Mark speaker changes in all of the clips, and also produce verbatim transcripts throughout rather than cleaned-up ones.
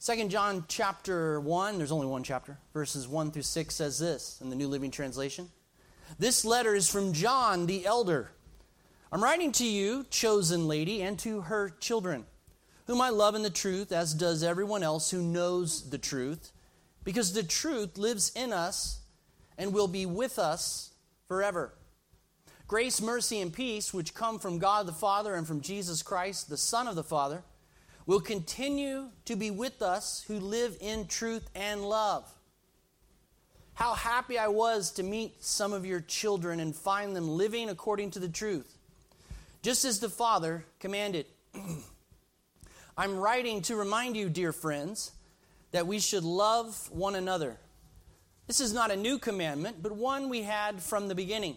Speaker 1: Second John chapter one, there's only one chapter, verses one through six says this in the New Living Translation. This letter is from John the elder. I'm writing to you, chosen lady, and to her children, whom I love in the truth, as does everyone else who knows the truth, because the truth lives in us and will be with us forever. Grace, mercy, and peace, which come from God the Father and from Jesus Christ, the Son of the Father, will continue to be with us who live in truth and love. How happy I was to meet some of your children and find them living according to the truth, just as the Father commanded. I'm writing to remind you, dear friends, that we should love one another. This is not a new commandment, but one we had from the beginning.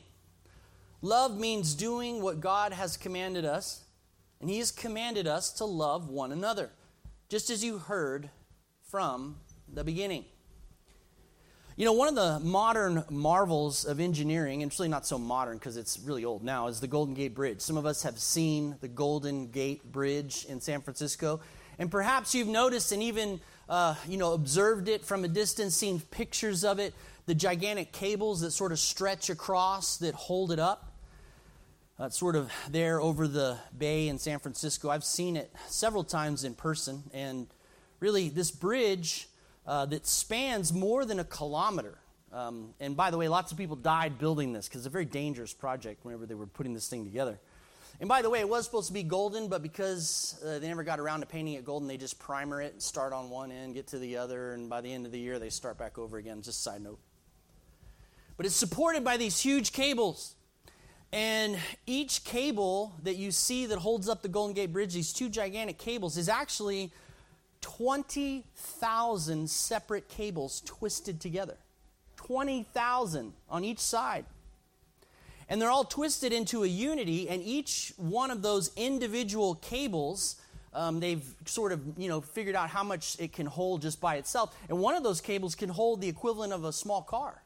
Speaker 1: Love means doing what God has commanded us, and He has commanded us to love one another, just as you heard from the beginning. You know, one of the modern marvels of engineering, and it's really not so modern because it's really old now, is the Golden Gate Bridge. Some of us have seen the Golden Gate Bridge in San Francisco, and perhaps you've noticed and even, uh, you know, observed it from a distance, seen pictures of it, the gigantic cables that sort of stretch across that hold it up. Uh, it's sort of there over the bay in San Francisco. I've seen it several times in person, and really this bridge uh, that spans more than a kilometer. Um, and by the way, lots of people died building this because it's a very dangerous project whenever they were putting this thing together. And by the way, it was supposed to be golden, but because uh, they never got around to painting it golden, they just primer it and start on one end, get to the other, and by the end of the year, they start back over again. Just a side note. But it's supported by these huge cables. And each cable that you see that holds up the Golden Gate Bridge, these two gigantic cables, is actually twenty thousand separate cables twisted together. twenty thousand on each side. And they're all twisted into a unity, and each one of those individual cables, um, they've sort of, you know, figured out how much it can hold just by itself. And one of those cables can hold the equivalent of a small car.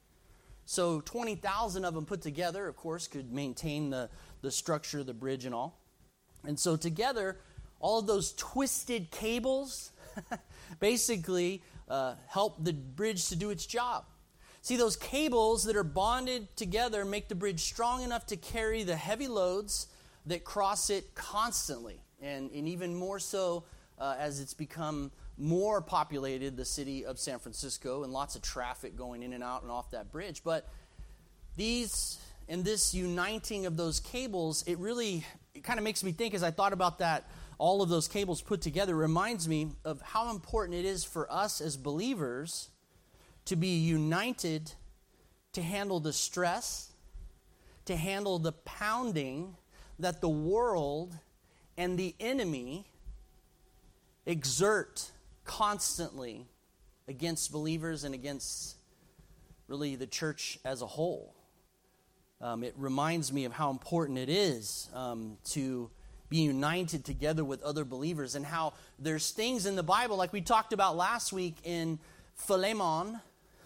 Speaker 1: So twenty thousand of them put together, of course, could maintain the, the structure of the bridge and all. And so together, all of those twisted cables basically uh, help the bridge to do its job. See, those cables that are bonded together make the bridge strong enough to carry the heavy loads that cross it constantly. And, and even more so uh, as it's become more populated, the city of San Francisco, and lots of traffic going in and out and off that bridge. But these and this uniting of those cables, it really it kind of makes me think, as I thought about that, all of those cables put together, reminds me of how important it is for us as believers to be united to handle the stress, to handle the pounding that the world and the enemy exert constantly against believers and against really the church as a whole. Um, it reminds me of how important it is um, to be united together with other believers, and how there's things in the Bible, like we talked about last week in Philemon,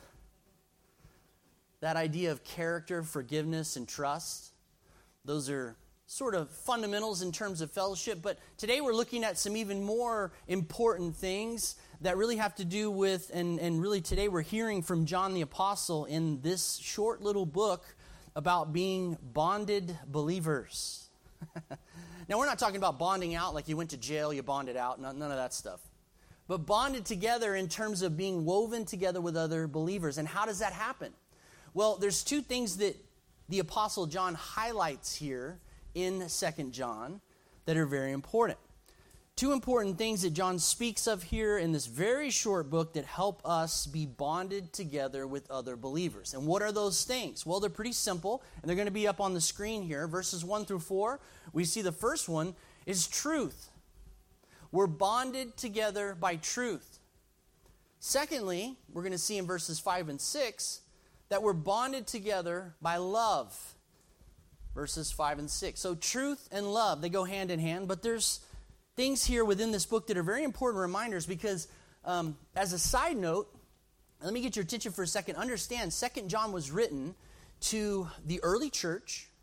Speaker 1: that idea of character, forgiveness, and trust. Those are sort of fundamentals in terms of fellowship, but today we're looking at some even more important things that really have to do with, and, and really today we're hearing from John the Apostle in this short little book about being bonded believers. Now, we're not talking about bonding out like you went to jail, you bonded out, none, none of that stuff. But bonded together in terms of being woven together with other believers. And how does that happen? Well, there's two things that the Apostle John highlights here in Second John that are very important. Two important things that John speaks of here in this very short book that help us be bonded together with other believers. And what are those things? Well, they're pretty simple, and they're going to be up on the screen here. Verses one through four, we see the first one is truth. We're bonded together by truth. Secondly, we're going to see in verses five and six that we're bonded together by love. Verses five and six. So truth and love, they go hand in hand, but there's things here within this book that are very important reminders because um, as a side note, let me get your attention for a second. Understand, Second John was written to the early church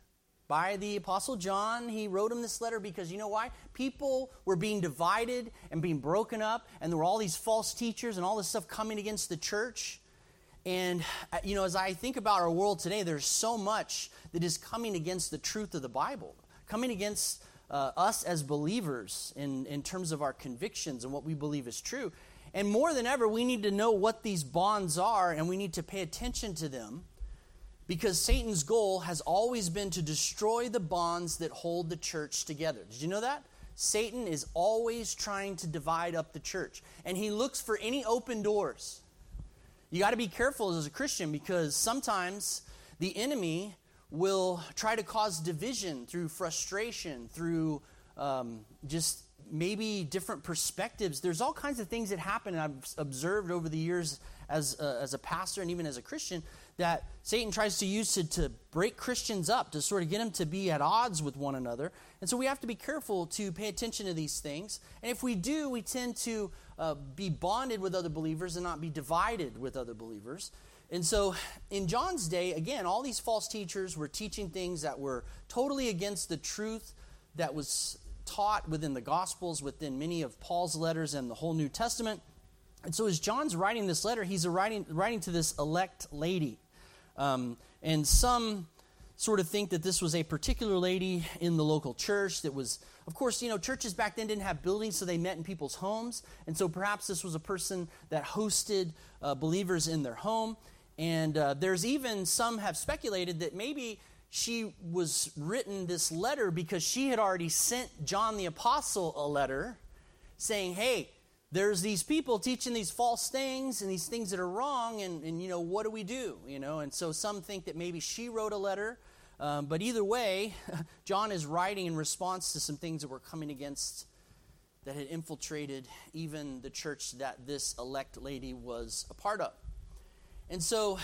Speaker 1: by the Apostle John. He wrote him this letter because, you know why? People were being divided and being broken up, and there were all these false teachers and all this stuff coming against the church. And, you know, as I think about our world today, there's so much that is coming against the truth of the Bible, coming against uh, us as believers in, in terms of our convictions and what we believe is true. And more than ever, we need to know what these bonds are, and we need to pay attention to them, because Satan's goal has always been to destroy the bonds that hold the church together. Did you know that? Satan is always trying to divide up the church, and he looks for any open doors. You got to be careful as a Christian, because sometimes the enemy will try to cause division through frustration, through um, just maybe different perspectives. There's all kinds of things that happen, and I've observed over the years as a, as a pastor and even as a Christian, that Satan tries to use to, to break Christians up, to sort of get them to be at odds with one another. And so we have to be careful to pay attention to these things. And if we do, we tend to uh, be bonded with other believers and not be divided with other believers. And so in John's day, again, all these false teachers were teaching things that were totally against the truth that was taught within the Gospels, within many of Paul's letters and the whole New Testament. And so as John's writing this letter, he's writing, writing to this elect lady. Um, and some sort of think that this was a particular lady in the local church that was, of course, you know, churches back then didn't have buildings, so they met in people's homes. And so perhaps this was a person that hosted uh, believers in their home. And uh, there's even some have speculated that maybe she was written this letter because she had already sent John the Apostle a letter saying, hey, there's these people teaching these false things and these things that are wrong, and, and you know, what do we do? You know, and so some think that maybe she wrote a letter, um, but either way, John is writing in response to some things that were coming against, that had infiltrated even the church that this elect lady was a part of. And so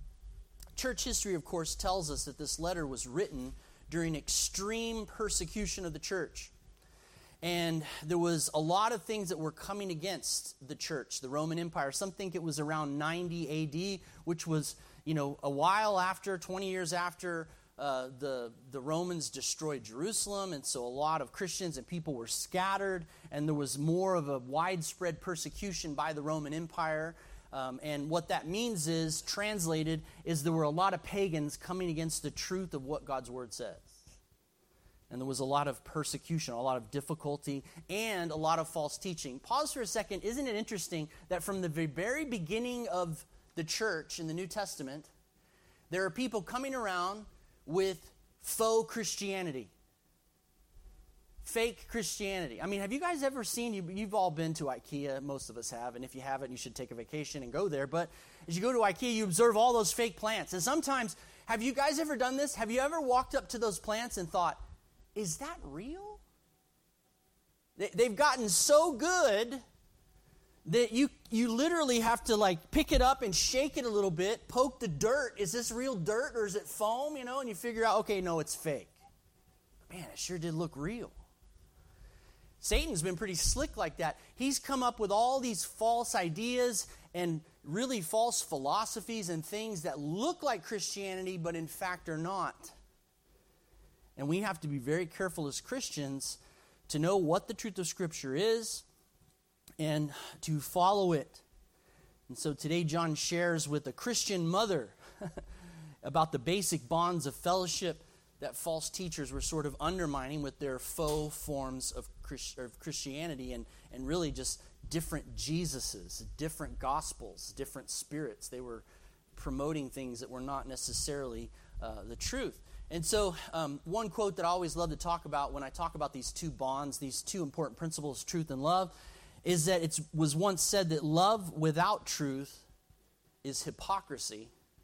Speaker 1: church history, of course, tells us that this letter was written during extreme persecution of the church. And there was a lot of things that were coming against the church, the Roman Empire. Some think it was around ninety A D, which was, you know, a while after, twenty years after uh, the, the Romans destroyed Jerusalem. And so a lot of Christians and people were scattered, and there was more of a widespread persecution by the Roman Empire. Um, and what that means is, translated, is there were a lot of pagans coming against the truth of what God's Word says. And there was a lot of persecution, a lot of difficulty, and a lot of false teaching. Pause for a second. Isn't it interesting that from the very beginning of the church in the New Testament, there are people coming around with faux Christianity? Fake Christianity. I mean, have you guys ever seen, you, you've all been to IKEA, most of us have, and if you haven't, you should take a vacation and go there. But as you go to IKEA, you observe all those fake plants. And sometimes, have you guys ever done this? Have you ever walked up to those plants and thought, is that real? They, they've gotten so good that you you literally have to like pick it up and shake it a little bit, poke the dirt. Is this real dirt or is it foam? You know, and you figure out, okay, no, it's fake. Man, it sure did look real. Satan's been pretty slick like that. He's come up with all these false ideas and really false philosophies and things that look like Christianity, but in fact are not. And we have to be very careful as Christians to know what the truth of Scripture is and to follow it. And so today John shares with a Christian mother about the basic bonds of fellowship that false teachers were sort of undermining with their faux forms of, Christ- of Christianity and, and really just different Jesuses, different gospels, different spirits. They were promoting things that were not necessarily uh, the truth. And so um, one quote that I always love to talk about when I talk about these two bonds, these two important principles, truth and love, is that it was once said that love without truth is hypocrisy,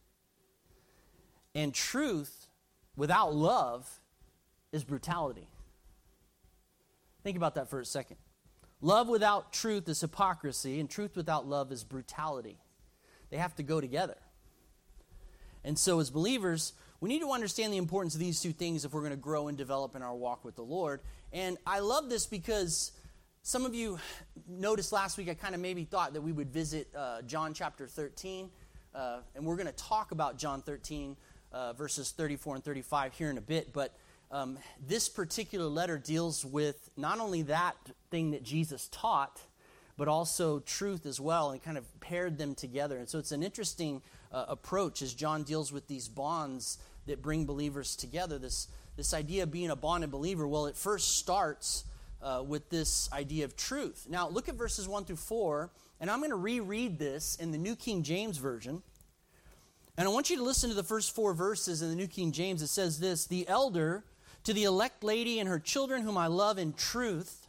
Speaker 1: and truth without love is brutality. Think about that for a second. Love without truth is hypocrisy, and truth without love is brutality. They have to go together. And so as believers, we need to understand the importance of these two things if we're going to grow and develop in our walk with the Lord. And I love this because some of you noticed last week I kind of maybe thought that we would visit uh, John chapter thirteen. Uh, and we're going to talk about John thirteen, uh, verses thirty-four and thirty-five here in a bit. But um, this particular letter deals with not only that thing that Jesus taught, but also truth as well, and kind of paired them together. And so it's an interesting uh, approach as John deals with these bonds that bring believers together. This, this idea of being a bonded believer, well, it first starts uh, with this idea of truth. Now, look at verses one through four, and I'm going to reread this in the New King James Version. And I want you to listen to the first four verses in the New King James. It says this: "The elder to the elect lady and her children whom I love in truth,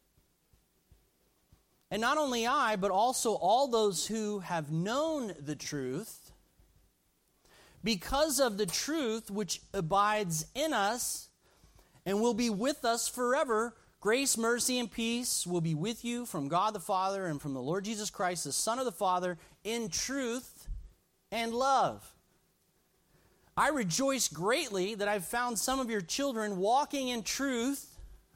Speaker 1: and not only I, but also all those who have known the truth, because of the truth which abides in us and will be with us forever, grace, mercy, and peace will be with you from God the Father and from the Lord Jesus Christ, the Son of the Father, in truth and love. I rejoice greatly that I've found some of your children walking in truth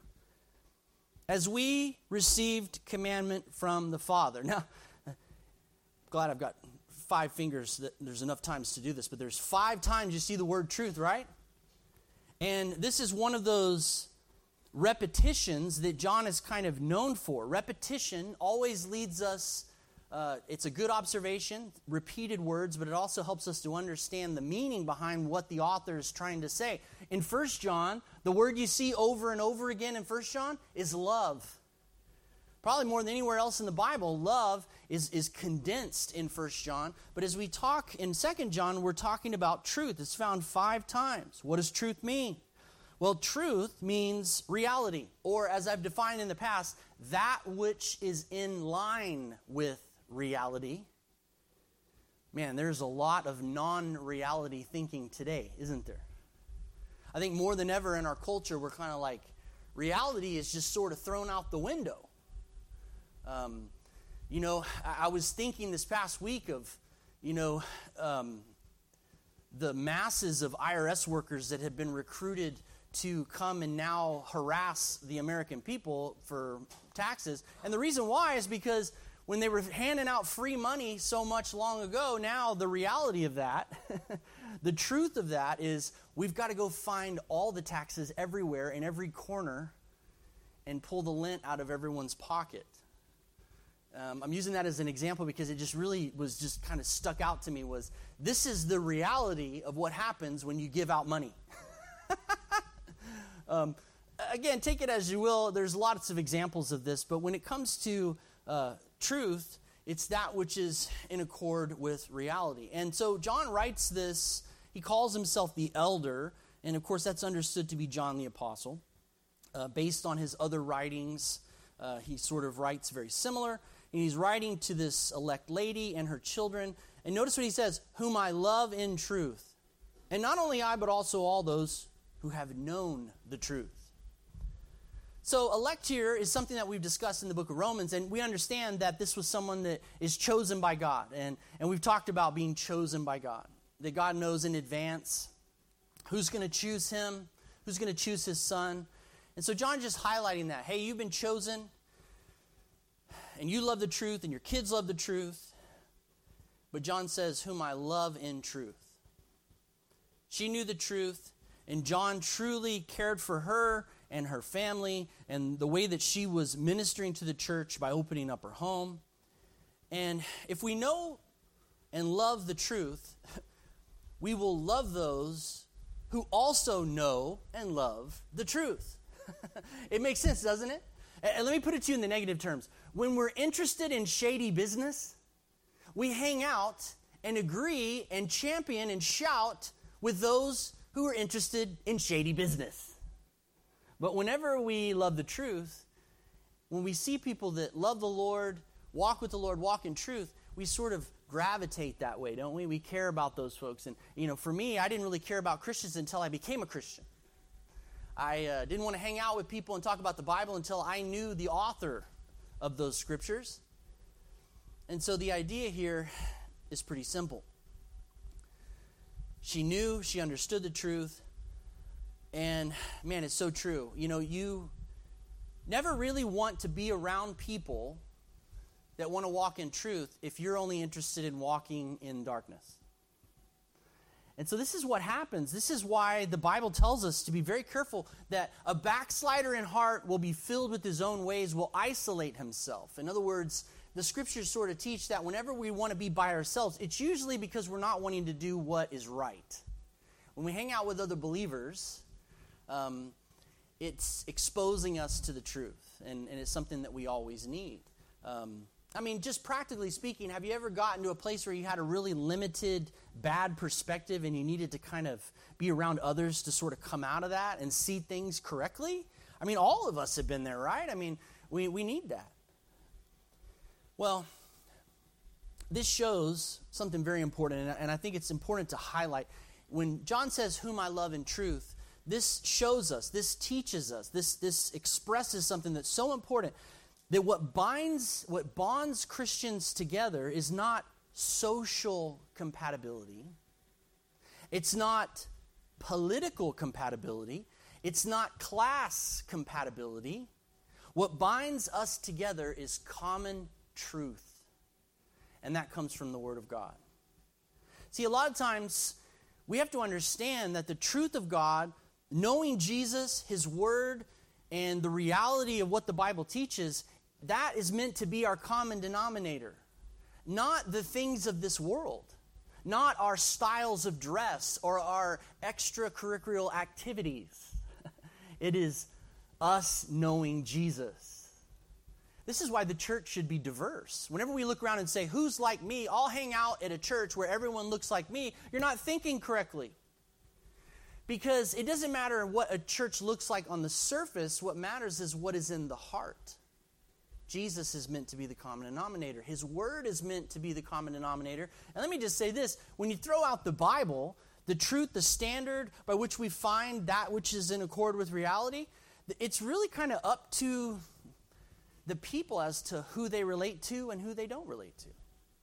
Speaker 1: as we received commandment from the Father." Now, I'm glad I've got five fingers that there's enough times to do this, but there's five times you see the word truth, right? And this is one of those repetitions that John is kind of known for. Repetition always leads us, uh, it's a good observation, repeated words, but it also helps us to understand the meaning behind what the author is trying to say. In First John, the word you see over and over again in First John is love. Probably more than anywhere else in the Bible, love is, is condensed in First John. But as we talk in Second John, we're talking about truth. It's found five times. What does truth mean? Well, truth means reality, or as I've defined in the past, that which is in line with reality. Man, there's a lot of non-reality thinking today, isn't there? I think more than ever in our culture, we're kind of like, reality is just sort of thrown out the window. Um, you know, I, I was thinking this past week of, you know, um, the masses of I R S workers that have been recruited to come and now harass the American people for taxes. And the reason why is because when they were handing out free money so much long ago, now the reality of that, the truth of that is we've got to go find all the taxes everywhere in every corner and pull the lint out of everyone's pocket. Um, I'm using that as an example because it just really was just kind of stuck out to me was this is the reality of what happens when you give out money. um, again, take it as you will. There's lots of examples of this, but when it comes to uh, truth, it's that which is in accord with reality. And so John writes this. He calls himself the elder, and of course that's understood to be John the Apostle. Uh, based on his other writings, uh, he sort of writes very similar. And he's writing to this elect lady and her children. And notice what he says, whom I love in truth. And not only I, but also all those who have known the truth. So elect here is something that we've discussed in the book of Romans. And we understand that this was someone that is chosen by God. And, and we've talked about being chosen by God. That God knows in advance who's going to choose him, who's going to choose his son. And so John just highlighting that. Hey, you've been chosen. And you love the truth, and your kids love the truth. But John says, whom I love in truth. She knew the truth, and John truly cared for her and her family and the way that she was ministering to the church by opening up her home. And if we know and love the truth, we will love those who also know and love the truth. It makes sense, doesn't it? And let me put it to you in the negative terms. When we're interested in shady business, we hang out and agree and champion and shout with those who are interested in shady business. But whenever we love the truth, when we see people that love the Lord, walk with the Lord, walk in truth, we sort of gravitate that way, don't we? We care about those folks. And, you know, for me, I didn't really care about Christians until I became a Christian. I uh, didn't want to hang out with people and talk about the Bible until I knew the author of those scriptures. And so the idea here is pretty simple. She knew, she understood the truth, and man, it's so true. You know, you never really want to be around people that want to walk in truth if you're only interested in walking in darkness. And so this is what happens. This is why the Bible tells us to be very careful that a backslider in heart will be filled with his own ways, will isolate himself. In other words, the scriptures sort of teach that whenever we want to be by ourselves, it's usually because we're not wanting to do what is right. When we hang out with other believers, um, it's exposing us to the truth, and, and it's something that we always need. Um, I mean, just practically speaking, have you ever gotten to a place where you had a really limited, bad perspective and you needed to kind of be around others to sort of come out of that and see things correctly? I mean, all of us have been there, right? I mean, we, we need that. Well, this shows something very important, and I think it's important to highlight. When John says, whom I love in truth, this shows us, this teaches us, this, this expresses something that's so important, that what binds, what bonds Christians together is not social compatibility. It's not political compatibility. It's not class compatibility. What binds us together is common truth. And that comes from the Word of God. See, a lot of times we have to understand that the truth of God, knowing Jesus, His Word, and the reality of what the Bible teaches, that is meant to be our common denominator. Not the things of this world. Not our styles of dress or our extracurricular activities. It is us knowing Jesus. This is why the church should be diverse. Whenever we look around and say, who's like me? I'll hang out at a church where everyone looks like me. You're not thinking correctly. Because it doesn't matter what a church looks like on the surface. What matters is what is in the heart. Jesus is meant to be the common denominator. His Word is meant to be the common denominator. And let me just say this. When you throw out the Bible, the truth, the standard by which we find that which is in accord with reality, it's really kind of up to the people as to who they relate to and who they don't relate to.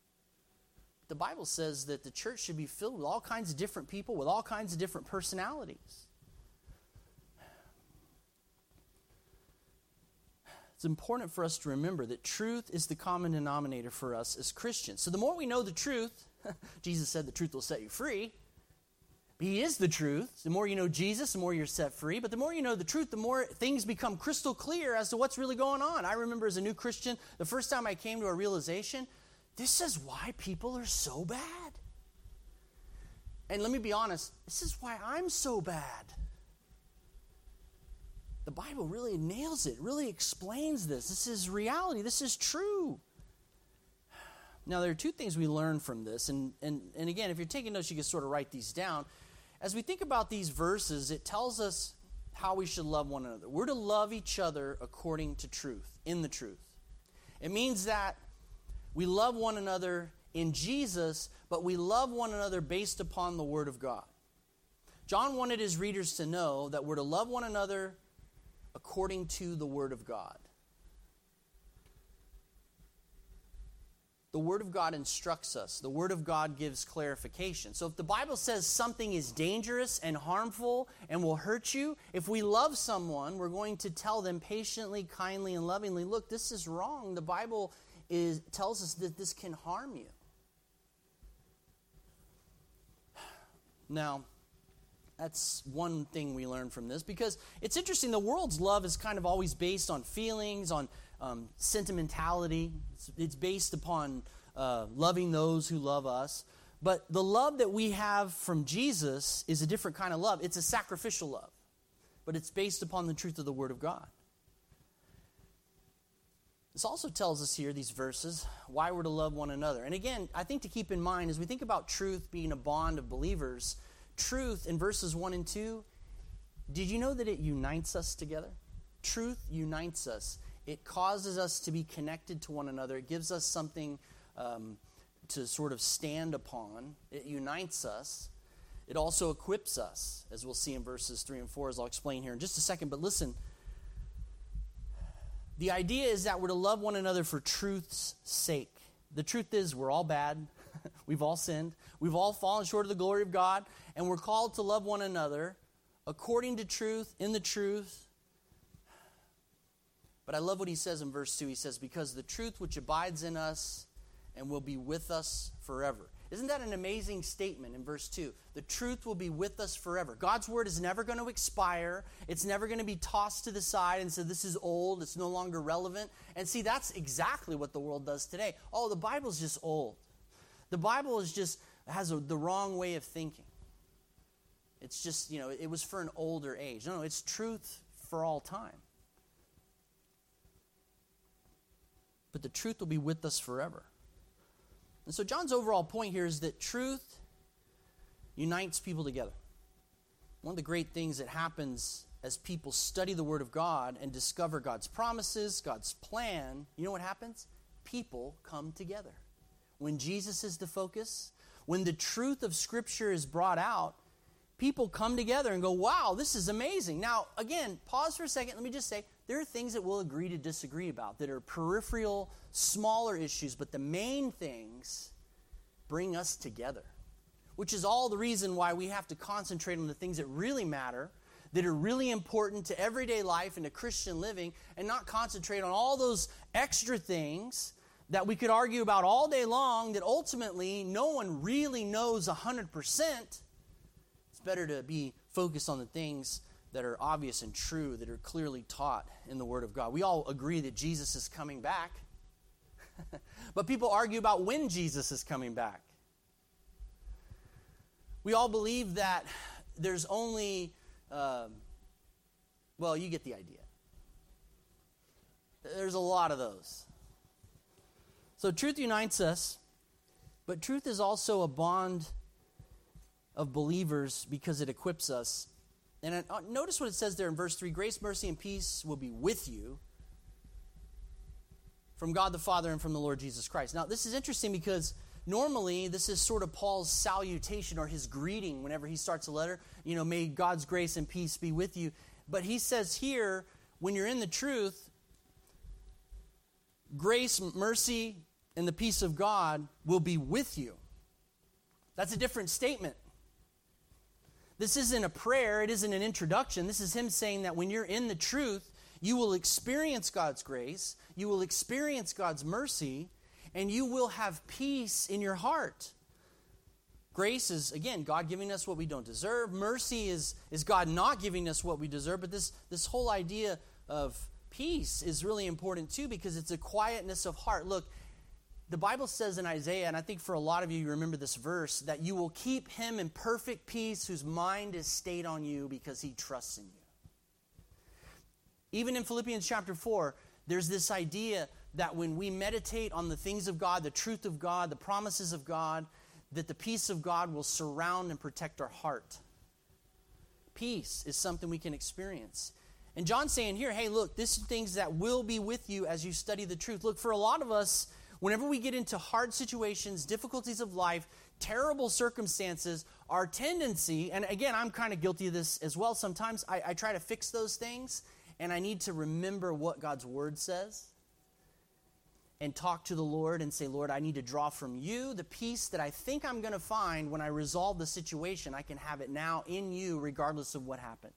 Speaker 1: The Bible says that the church should be filled with all kinds of different people with all kinds of different personalities. It's important for us to remember that truth is the common denominator for us as Christians. So the more we know the truth, Jesus said the truth will set you free. He is the truth. The more you know Jesus, the more you're set free. But the more you know the truth, the more things become crystal clear as to what's really going on. I remember as a new Christian, the first time I came to a realization, this is why people are so bad. And let me be honest, this is why I'm so bad. The Bible really nails it, really explains this. This is reality. This is true. Now, there are two things we learn from this. And, and, and again, if you're taking notes, you can sort of write these down. As we think about these verses, it tells us how we should love one another. We're to love each other according to truth, in the truth. It means that we love one another in Jesus, but we love one another based upon the Word of God. John wanted his readers to know that we're to love one another according to the Word of God. The Word of God instructs us. The Word of God gives clarification. So if the Bible says something is dangerous and harmful and will hurt you, if we love someone, we're going to tell them patiently, kindly, and lovingly, look, this is wrong. The Bible is, tells us that this can harm you. Now, that's one thing we learn from this, because it's interesting. The world's love is kind of always based on feelings, on um, sentimentality. It's, it's based upon uh, loving those who love us. But the love that we have from Jesus is a different kind of love. It's a sacrificial love, but it's based upon the truth of the Word of God. This also tells us here, these verses, why we're to love one another. And again, I think to keep in mind, as we think about truth being a bond of believers, truth in verses one and two, did you know that it unites us together? Truth unites us. It causes us to be connected to one another. It gives us something um, to sort of stand upon. It unites us. It also equips us, as we'll see in verses three and four, as I'll explain here in just a second. But listen, the idea is that we're to love one another for truth's sake. The truth is we're all bad. We've all sinned. We've all fallen short of the glory of God. And we're called to love one another according to truth, in the truth. But I love what he says in verse two. He says, because the truth which abides in us and will be with us forever. Isn't that an amazing statement in verse two? The truth will be with us forever. God's word is never going to expire. It's never going to be tossed to the side and said, this is old, it's no longer relevant. And see, that's exactly what the world does today. Oh, the Bible's just old. The Bible is just has a, the wrong way of thinking. It's just, you know, it was for an older age. No, no, it's truth for all time. But the truth will be with us forever. And so John's overall point here is that truth unites people together. One of the great things that happens as people study the Word of God and discover God's promises, God's plan, you know what happens? People come together. When Jesus is the focus, when the truth of Scripture is brought out, people come together and go, wow, this is amazing. Now, again, pause for a second. Let me just say, there are things that we'll agree to disagree about that are peripheral, smaller issues, but the main things bring us together, which is all the reason why we have to concentrate on the things that really matter, that are really important to everyday life and to Christian living, and not concentrate on all those extra things that we could argue about all day long that ultimately no one really knows one hundred percent. It's better to be focused on the things that are obvious and true, that are clearly taught in the Word of God. We all agree that Jesus is coming back. But people argue about when Jesus is coming back. We all believe that there's only, um, well, you get the idea. There's a lot of those. So truth unites us, but truth is also a bond of believers because it equips us. And notice what it says there in verse three, grace, mercy, and peace will be with you from God the Father and from the Lord Jesus Christ. Now, this is interesting because normally this is sort of Paul's salutation or his greeting whenever he starts a letter. You know, may God's grace and peace be with you. But he says here, when you're in the truth, grace, mercy, and the peace of God will be with you. That's a different statement. This isn't a prayer. It isn't an introduction. This is him saying that when you're in the truth, you will experience God's grace, you will experience God's mercy, and you will have peace in your heart. Grace is, again, God giving us what we don't deserve. Mercy is, is God not giving us what we deserve. But this, this whole idea of peace is really important too, because it's a quietness of heart. Look, the Bible says in Isaiah, and I think for a lot of you, you remember this verse, that you will keep him in perfect peace whose mind is stayed on you because he trusts in you. Even in Philippians chapter four, there's this idea that when we meditate on the things of God, the truth of God, the promises of God, that the peace of God will surround and protect our heart. Peace is something we can experience. And John's saying here, hey, look, this is things that will be with you as you study the truth. Look, for a lot of us, whenever we get into hard situations, difficulties of life, terrible circumstances, our tendency, and again, I'm kind of guilty of this as well sometimes, I, I try to fix those things, and I need to remember what God's Word says and talk to the Lord and say, Lord, I need to draw from you the peace that I think I'm going to find when I resolve the situation. I can have it now in you regardless of what happened.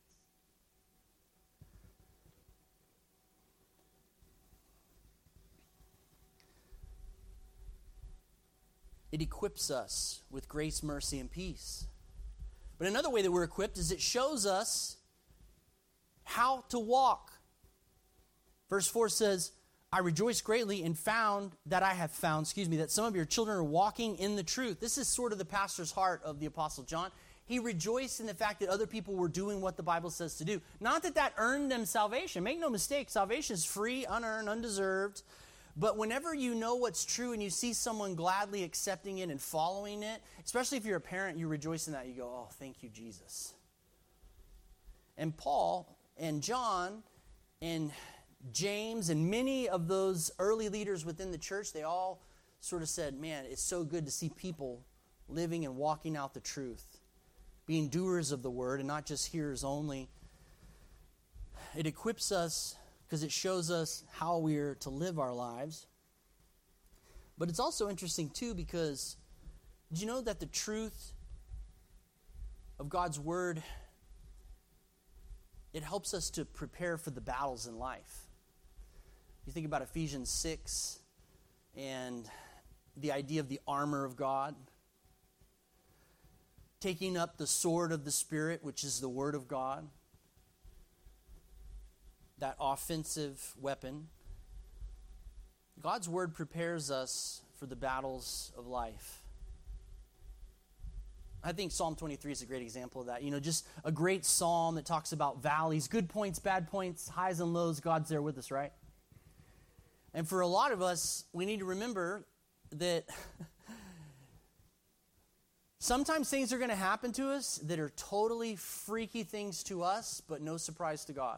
Speaker 1: It equips us with grace, mercy, and peace. But another way that we're equipped is it shows us how to walk. Verse four says, I rejoice greatly and found that I have found, excuse me, that some of your children are walking in the truth. This is sort of the pastor's heart of the Apostle John. He rejoiced in the fact that other people were doing what the Bible says to do. Not that that earned them salvation. Make no mistake, salvation is free, unearned, undeserved. But whenever you know what's true and you see someone gladly accepting it and following it, especially if you're a parent, you rejoice in that. You go, oh, thank you, Jesus. And Paul and John and James and many of those early leaders within the church, they all sort of said, man, it's so good to see people living and walking out the truth, being doers of the word and not just hearers only. It equips us because it shows us how we're to live our lives. But it's also interesting too because did you know that the truth of God's word, it helps us to prepare for the battles in life. You think about Ephesians six and the idea of the armor of God. taking up the sword of the Spirit, which is the Word of God, that offensive weapon. God's Word prepares us for the battles of life. I think Psalm twenty-three is a great example of that. You know, just a great psalm that talks about valleys, good points, bad points, highs and lows. God's there with us, right? And for a lot of us, we need to remember that sometimes things are going to happen to us that are totally freaky things to us, but no surprise to God.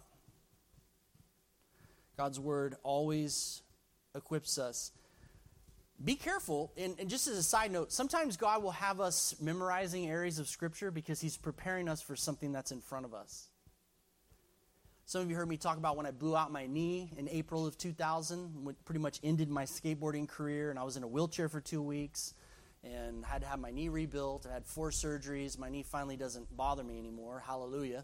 Speaker 1: God's Word always equips us. Be careful, and, and just as a side note, sometimes God will have us memorizing areas of Scripture because He's preparing us for something that's in front of us. Some of you heard me talk about when I blew out my knee in April of two thousand, when pretty much ended my skateboarding career, and I was in a wheelchair for two weeks, and had to have my knee rebuilt. I had four surgeries. My knee finally doesn't bother me anymore. Hallelujah.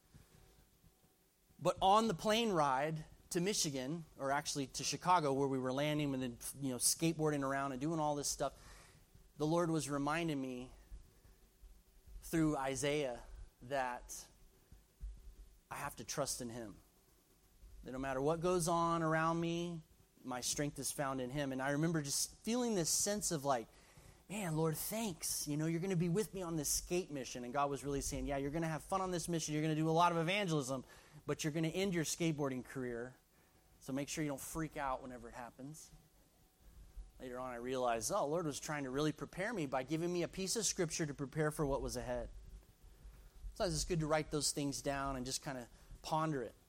Speaker 1: But on the plane ride to Michigan, or actually to Chicago, where we were landing and then, you know, skateboarding around and doing all this stuff, the Lord was reminding me through Isaiah that I have to trust in Him. That no matter what goes on around me, my strength is found in Him. And I remember just feeling this sense of like, man, Lord, thanks. You know, you're going to be with me on this skate mission. And God was really saying, yeah, you're going to have fun on this mission. You're going to do a lot of evangelism, but you're going to end your skateboarding career. So make sure you don't freak out whenever it happens. Later on, I realized, oh, Lord was trying to really prepare me by giving me a piece of Scripture to prepare for what was ahead. Sometimes it's good to write those things down and just kind of ponder it.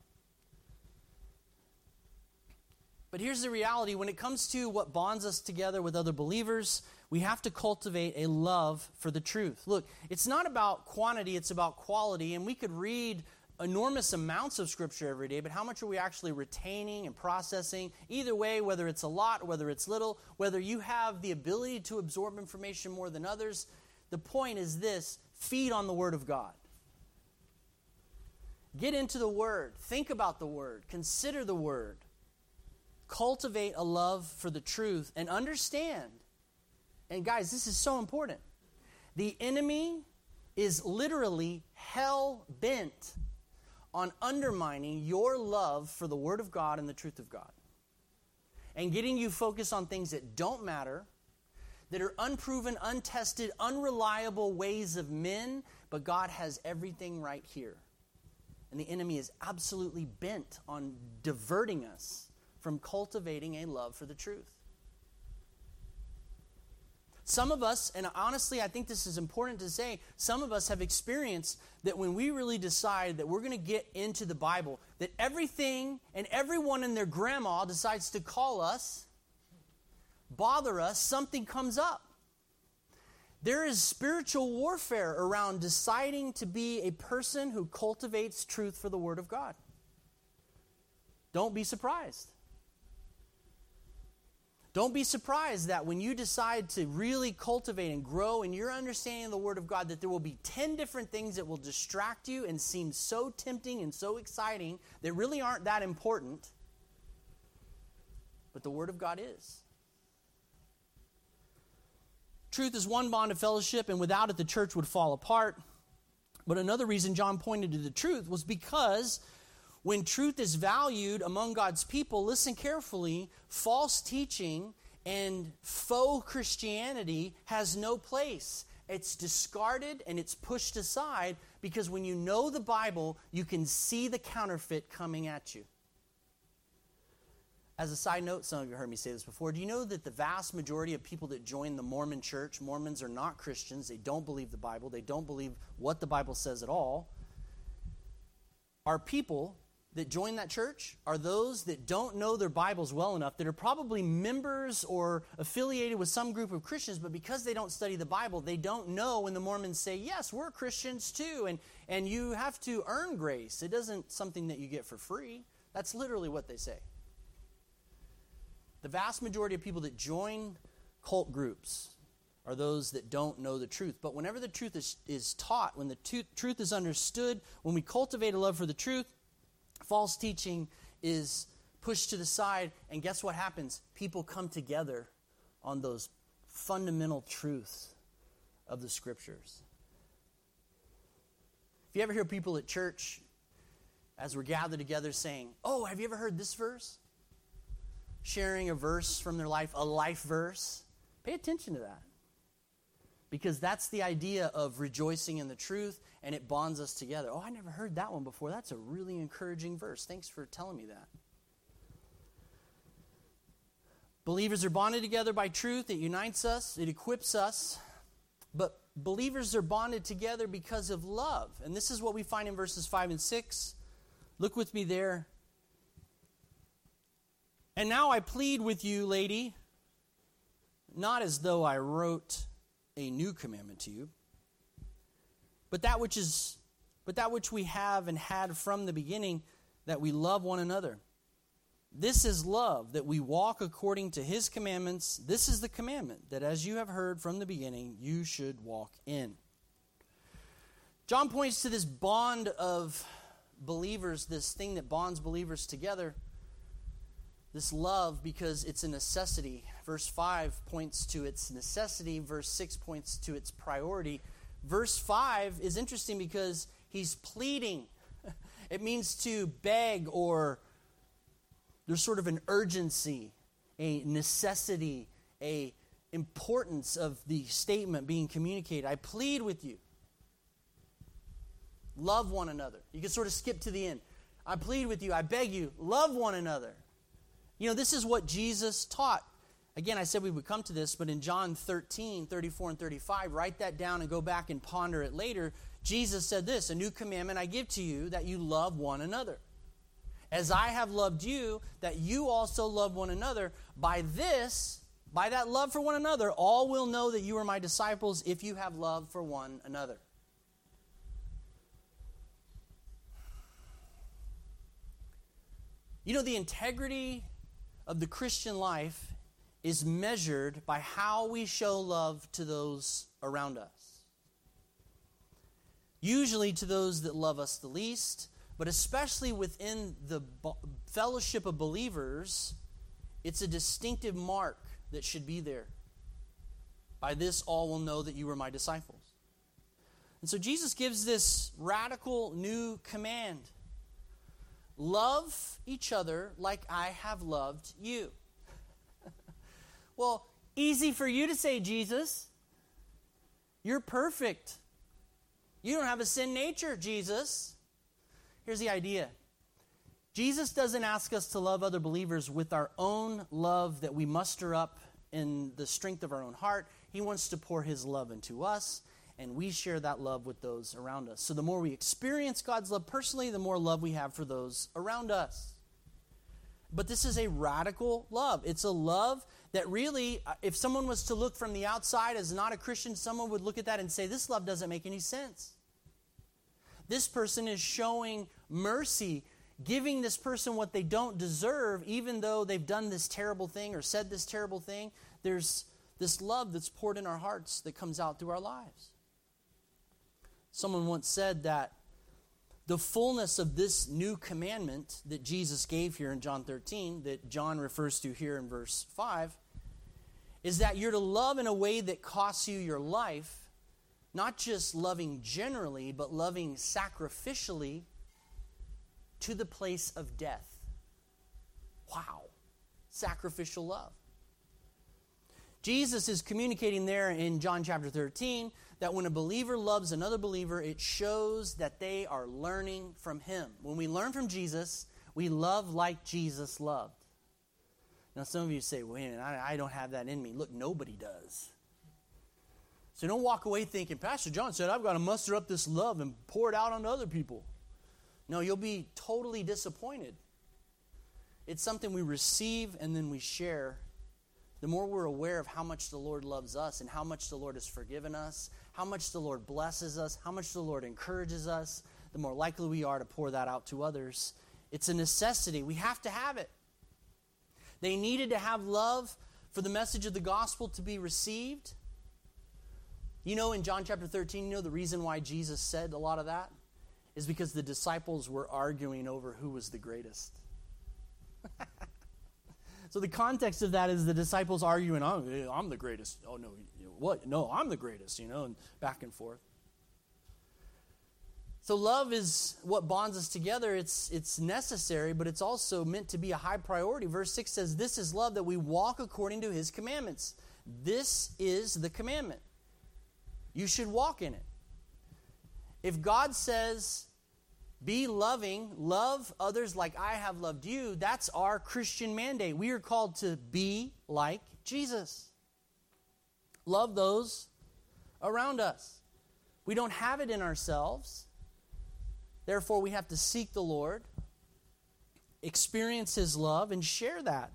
Speaker 1: But here's the reality. When it comes to what bonds us together with other believers, we have to cultivate a love for the truth. Look, it's not about quantity, it's about quality. And we could read enormous amounts of Scripture every day, but how much are we actually retaining and processing? Either way, whether it's a lot or whether it's little, whether you have the ability to absorb information more than others, the point is this: feed on the Word of God. Get into the Word. Think about the Word. Consider the Word. Cultivate a love for the truth and understand. And guys, this is so important. The enemy is literally hell-bent on undermining your love for the Word of God and the truth of God. And getting you focused on things that don't matter, that are unproven, untested, unreliable ways of men, but God has everything right here. And the enemy is absolutely bent on diverting us from cultivating a love for the truth. Some of us, and honestly, I think this is important to say, some of us have experienced that when we really decide that we're going to get into the Bible, that everything and everyone and their grandma decides to call us, bother us, something comes up. There is spiritual warfare around deciding to be a person who cultivates truth for the Word of God. Don't be surprised. Don't be surprised that when you decide to really cultivate and grow in your understanding of the Word of God, that there will be ten different things that will distract you and seem so tempting and so exciting that really aren't that important. But the Word of God is. Truth is one bond of fellowship, and without it the church would fall apart. But another reason John pointed to the truth was because when truth is valued among God's people, listen carefully, false teaching and faux Christianity has no place. It's discarded and it's pushed aside because when you know the Bible, you can see the counterfeit coming at you. As a side note, some of you heard me say this before. Do you know that the vast majority of people that join the Mormon church, Mormons are not Christians. They don't believe the Bible. They don't believe what the Bible says at all. Our people that join that church are those that don't know their Bibles well enough, that are probably members or affiliated with some group of Christians, but because they don't study the Bible, they don't know when the Mormons say, yes, we're Christians too, and, and you have to earn grace. It isn't something that you get for free. That's literally what they say. The vast majority of people that join cult groups are those that don't know the truth. But whenever the truth is, is taught, when the tu- truth is understood, when we cultivate a love for the truth, false teaching is pushed to the side, and guess what happens? People come together on those fundamental truths of the Scriptures. If you ever hear people at church, as we're gathered together, saying, oh, have you ever heard this verse? Sharing a verse from their life, a life verse. Pay attention to that. Because that's the idea of rejoicing in the truth, and it bonds us together. Oh, I never heard that one before. That's a really encouraging verse. Thanks for telling me that. Believers are bonded together by truth. It unites us. It equips us. But believers are bonded together because of love. And this is what we find in verses five and six. Look with me there. And now I plead with you, lady, not as though I wrote a new commandment to you, but that which is, but that which we have and had from the beginning, that we love one another. This is love, that we walk according to his commandments. This is the commandment, that as you have heard from the beginning, you should walk in. John points to this bond of believers, this thing that bonds believers together, this love, because it's a necessity. Verse five points to its necessity. Verse six points to its priority. Verse five is interesting because he's pleading. It means to beg, or there's sort of an urgency, a necessity, a importance of the statement being communicated. I plead with you. Love one another. You can sort of skip to the end. I plead with you. I beg you. Love one another. You know, this is what Jesus taught. Again, I said we would come to this, but in John thirteen, thirty-four and thirty-five, write that down and go back and ponder it later. Jesus said this, a new commandment I give to you, that you love one another. As I have loved you, that you also love one another. By this, by that love for one another, all will know that you are my disciples if you have love for one another. You know, the integrity of the Christian life is measured by how we show love to those around us. Usually to those that love us the least, but especially within the fellowship of believers, it's a distinctive mark that should be there. By this all will know that you are my disciples. And so Jesus gives this radical new command. Love each other like I have loved you. Well, easy for you to say, Jesus. You're perfect. You don't have a sin nature, Jesus. Here's the idea. Jesus doesn't ask us to love other believers with our own love that we muster up in the strength of our own heart. He wants to pour his love into us, and we share that love with those around us. So the more we experience God's love personally, the more love we have for those around us. But this is a radical love. It's a love that really, if someone was to look from the outside as not a Christian, someone would look at that and say, this love doesn't make any sense. This person is showing mercy, giving this person what they don't deserve, even though they've done this terrible thing or said this terrible thing. There's this love that's poured in our hearts that comes out through our lives. Someone once said that the fullness of this new commandment that Jesus gave here in John thirteen, that John refers to here in verse five, is that you're to love in a way that costs you your life, not just loving generally, but loving sacrificially to the place of death. Wow. Sacrificial love. Jesus is communicating there in John chapter thirteen that when a believer loves another believer, it shows that they are learning from him. When we learn from Jesus, we love like Jesus loved. Now, some of you say, wait a minute, I, I don't have that in me. Look, nobody does. So don't walk away thinking, Pastor John said, I've got to muster up this love and pour it out onto other people. No, you'll be totally disappointed. It's something we receive and then we share. The more we're aware of how much the Lord loves us and how much the Lord has forgiven us, how much the Lord blesses us, how much the Lord encourages us, the more likely we are to pour that out to others. It's a necessity. We have to have it. They needed to have love for the message of the gospel to be received. You know, in John chapter thirteen, you know the reason why Jesus said a lot of that is because the disciples were arguing over who was the greatest. So the context of that is the disciples arguing, oh, I'm the greatest. Oh, no, what? No, I'm the greatest, you know, and back and forth. So love is what bonds us together. It's, it's necessary, but it's also meant to be a high priority. Verse six says, this is love, that we walk according to his commandments. This is the commandment. You should walk in it. If God says, be loving, love others like I have loved you, that's our Christian mandate. We are called to be like Jesus. Love those around us. We don't have it in ourselves. Therefore, we have to seek the Lord, experience his love, and share that.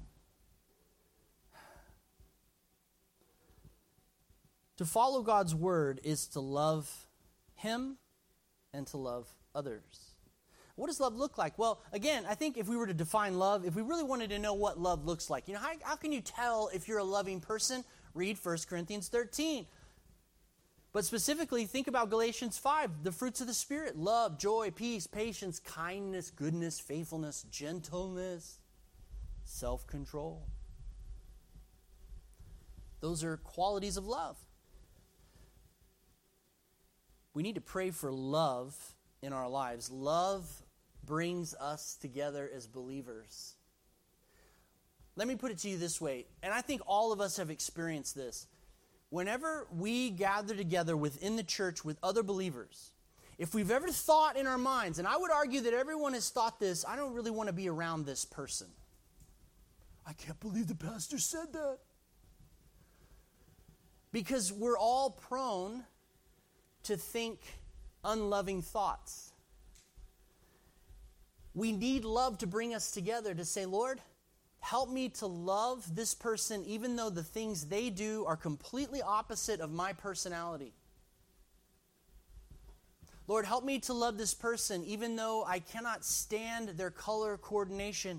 Speaker 1: To follow God's word is to love him and to love others. What does love look like? Well, again, I think if we were to define love, if we really wanted to know what love looks like, you know, how, how can you tell if you're a loving person? Read First Corinthians thirteen. But specifically, think about Galatians five, the fruits of the Spirit: love, joy, peace, patience, kindness, goodness, faithfulness, gentleness, self-control. Those are qualities of love. We need to pray for love in our lives. Love brings us together as believers. Let me put it to you this way, and I think all of us have experienced this. Whenever we gather together within the church with other believers, if we've ever thought in our minds, and I would argue that everyone has thought this, I don't really want to be around this person. I can't believe the pastor said that. Because we're all prone to think unloving thoughts. We need love to bring us together, to say, Lord, help me to love this person even though the things they do are completely opposite of my personality. Lord, help me to love this person even though I cannot stand their color coordination.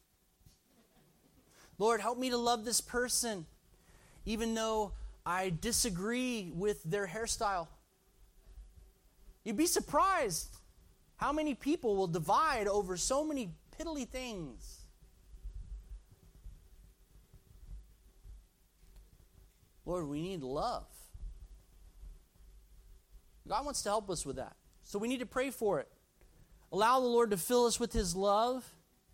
Speaker 1: Lord, help me to love this person even though I disagree with their hairstyle. You'd be surprised how many people will divide over so many piddly things. Lord, we need love. God wants to help us with that. So we need to pray for it. Allow the Lord to fill us with his love.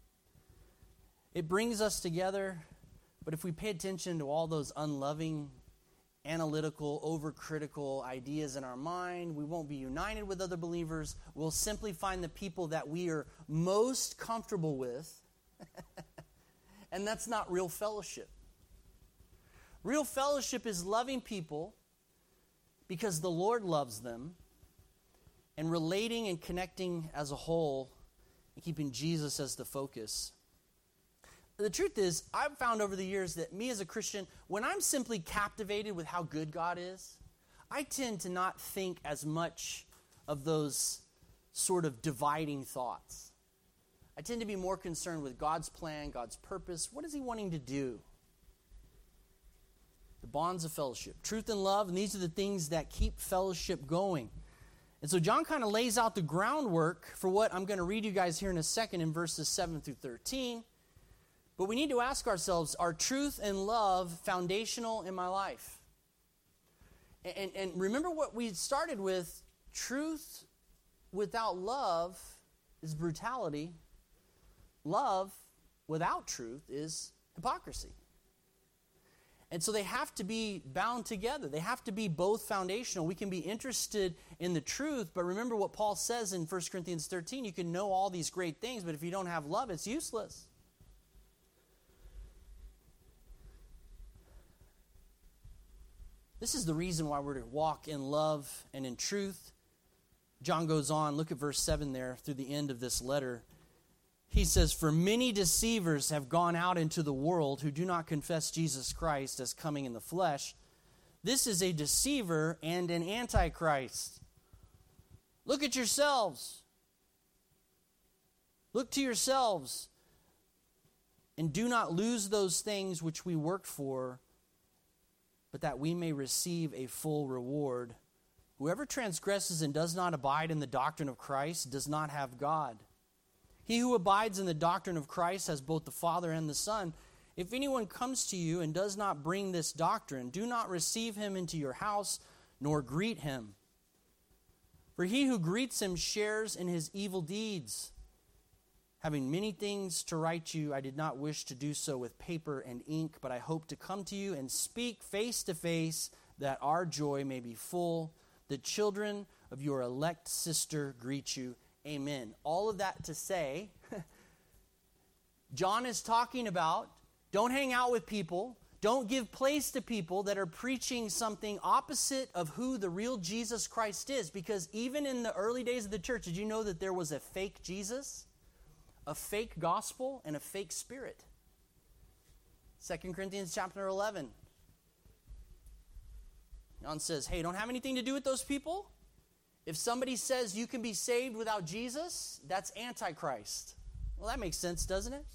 Speaker 1: It brings us together. But if we pay attention to all those unloving, analytical, overcritical ideas in our mind, we won't be united with other believers. We'll simply find the people that we are most comfortable with. And that's not real fellowship. Real fellowship is loving people because the Lord loves them, and relating and connecting as a whole and keeping Jesus as the focus. The truth is, I've found over the years that me as a Christian, when I'm simply captivated with how good God is, I tend to not think as much of those sort of dividing thoughts. I tend to be more concerned with God's plan, God's purpose. What is he wanting to do? The bonds of fellowship, truth and love, and these are the things that keep fellowship going. And so John kind of lays out the groundwork for what I'm going to read you guys here in a second in verses seven through thirteen. But we need to ask ourselves, are truth and love foundational in my life? And, and, and remember what we started with, truth without love is brutality. Love without truth is hypocrisy. And so they have to be bound together. They have to be both foundational. We can be interested in the truth, but remember what Paul says in First Corinthians thirteen, you can know all these great things, but if you don't have love, it's useless. This is the reason why we're to walk in love and in truth. John goes on, look at verse seven there through the end of this letter. He says, for many deceivers have gone out into the world who do not confess Jesus Christ as coming in the flesh. This is a deceiver and an antichrist. Look at yourselves. Look to yourselves. And do not lose those things which we worked for, but that we may receive a full reward. Whoever transgresses and does not abide in the doctrine of Christ does not have God. He who abides in the doctrine of Christ has both the Father and the Son. If anyone comes to you and does not bring this doctrine, do not receive him into your house, nor greet him. For he who greets him shares in his evil deeds. Having many things to write you, I did not wish to do so with paper and ink, but I hope to come to you and speak face to face, that our joy may be full. The children of your elect sister greet you. Amen. All of that to say, John is talking about, don't hang out with people, don't give place to people that are preaching something opposite of who the real Jesus Christ is. Because even in the early days of the church, did you know that there was a fake Jesus, a fake gospel, and a fake spirit? Second Corinthians chapter eleven. John says, hey, don't have anything to do with those people. If somebody says you can be saved without Jesus, that's Antichrist. Well, that makes sense, doesn't it?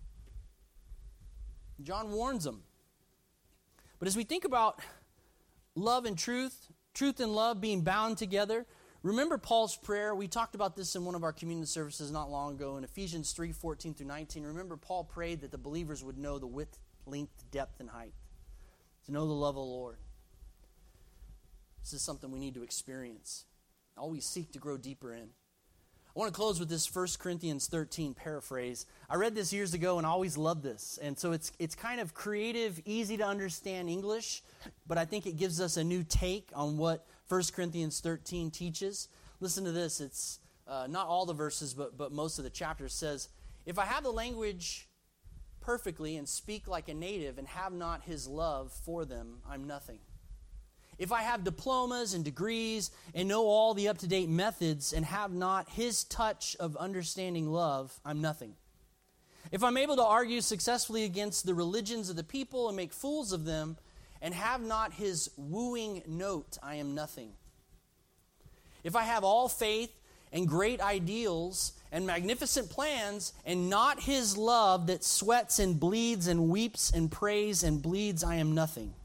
Speaker 1: John warns them. But as we think about love and truth, truth and love being bound together, remember Paul's prayer. We talked about this in one of our communion services not long ago in Ephesians three, fourteen through nineteen. Remember Paul prayed that the believers would know the width, length, depth, and height. To know the love of the Lord. This is something we need to experience. Always seek to grow deeper in. I want to close with this First Corinthians thirteen paraphrase. I read this years ago and I always loved this. And so it's it's kind of creative, easy to understand English, but I think it gives us a new take on what First Corinthians thirteen teaches. Listen to this. It's uh, not all the verses, but, but most of the chapter says, if I have the language perfectly and speak like a native and have not his love for them, I'm nothing. If I have diplomas and degrees and know all the up-to-date methods and have not his touch of understanding love, I'm nothing. If I'm able to argue successfully against the religions of the people and make fools of them and have not his wooing note, I am nothing. If I have all faith and great ideals and magnificent plans and not his love that sweats and bleeds and weeps and prays and bleeds, I am nothing.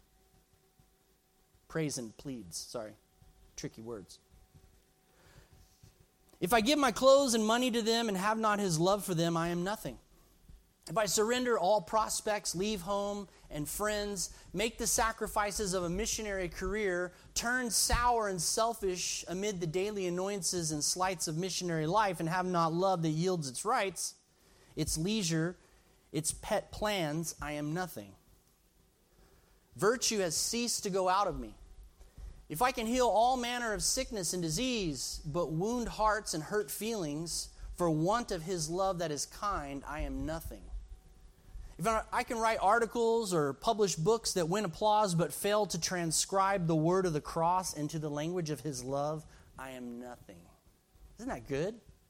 Speaker 1: Prays and pleads, sorry, tricky words. If I give my clothes and money to them and have not his love for them, I am nothing. If I surrender all prospects, leave home and friends, make the sacrifices of a missionary career, turn sour and selfish amid the daily annoyances and slights of missionary life, and have not love that yields its rights, its leisure, its pet plans, I am nothing. Virtue has ceased to go out of me. If I can heal all manner of sickness and disease, but wound hearts and hurt feelings for want of his love that is kind, I am nothing. If I can write articles or publish books that win applause but fail to transcribe the word of the cross into the language of his love, I am nothing. Isn't that good?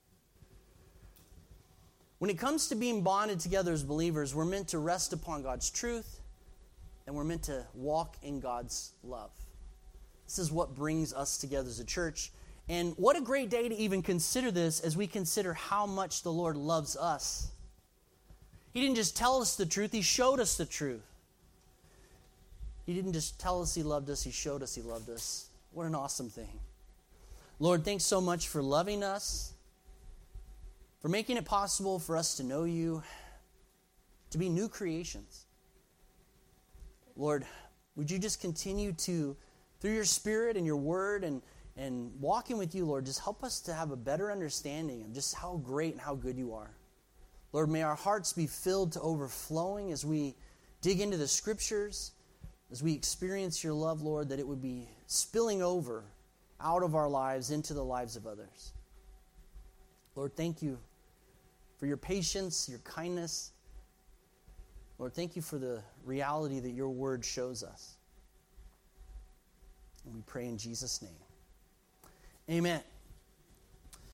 Speaker 1: When it comes to being bonded together as believers, we're meant to rest upon God's truth and we're meant to walk in God's love. This is what brings us together as a church. And what a great day to even consider this as we consider how much the Lord loves us. He didn't just tell us the truth, He showed us the truth. He didn't just tell us He loved us, He showed us He loved us. What an awesome thing. Lord, thanks so much for loving us, for making it possible for us to know You, to be new creations. Lord, would You just continue to, through Your Spirit and Your Word and, and walking with You, Lord, just help us to have a better understanding of just how great and how good You are. Lord, may our hearts be filled to overflowing as we dig into the Scriptures, as we experience Your love, Lord, that it would be spilling over out of our lives into the lives of others. Lord, thank You for Your patience, Your kindness. Lord, thank You for the reality that Your Word shows us. And we pray in Jesus' name. Amen.